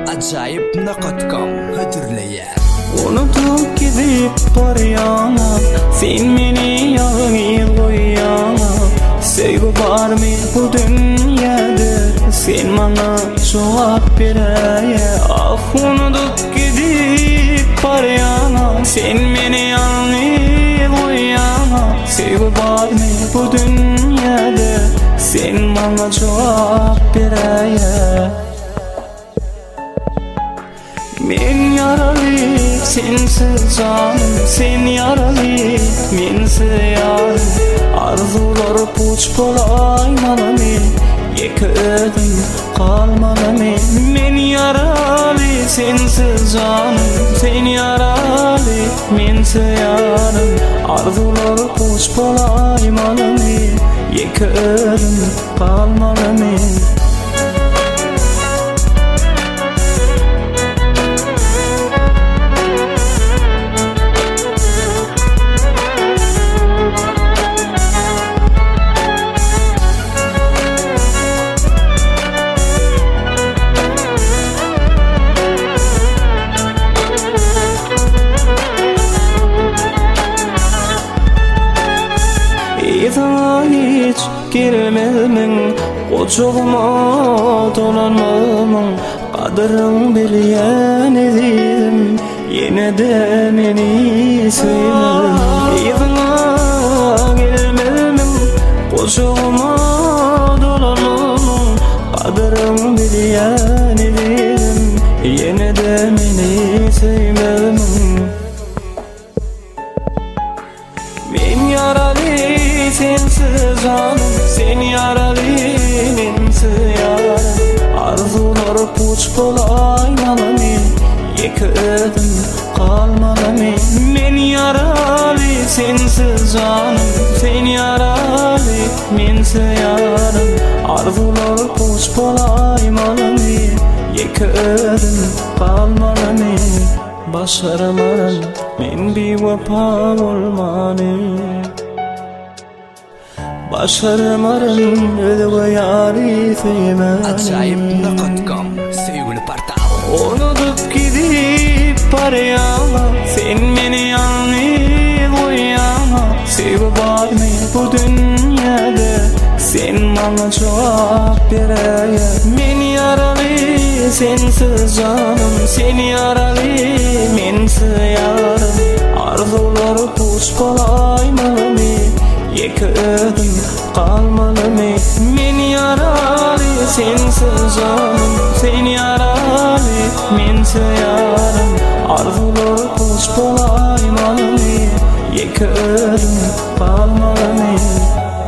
Acayip.com hödürleýär. Unutup gidip barýana, sen meni ýalyny goýýana. Sevgi barmy bu dünýäde, sen mana jogap berýä. Ah, unutup gidip barýana, sen meni ýalyny goýýana. Sevgi barmy bu dünýäde, sen mana jogap berýä. Men yaralı, sensiz canım, sen yaralı, mensiz yarım. Arzular puç bolaymalı men, ýeki ödüm kalmalı men. Men yaralı, sensiz canım, sen yaralı, mensiz yarım. Arzular puç bolaymalı men, ýeki ödüm kalmalı men. Hiç gelmezmin, ocağıma dolanmamın kadırın bilyen edim, yine de meni sevmedin. Gelmezmin, ocağıma dolanmamın kadırın bilyen edim, yine de meni sevmedin. Men yaralı, sensiz canım, sen yaralı, mensiz yarım. Arzular puç bolaymalı men, ýeki ödüm kalmalı men. Men yaralı, sensiz canım, sen yaralı, mensiz yarım. Arzular puç bolaymalı men, ýeki ödüm kalmalı men. Başaramadım men bir wepa bolmany. Başaramadım ödüge ýary sevmeni. Acayip.com sevgili portal. Unutup gidip barýana, sen meni ýalyny goýýana. Sevgi barmy bu dünýäde, sen mana jogap berýä. Men yaraly, sensiz canım, sen yaraly, mensiz yarım. Arzular puç bolaymaly men, ýeki ödüm kalmaly men. Men yaraly, sensiz canım, sen yaraly, mensiz yarım. Arzular puç bolaymaly men, ýeki ödüm kalmaly men.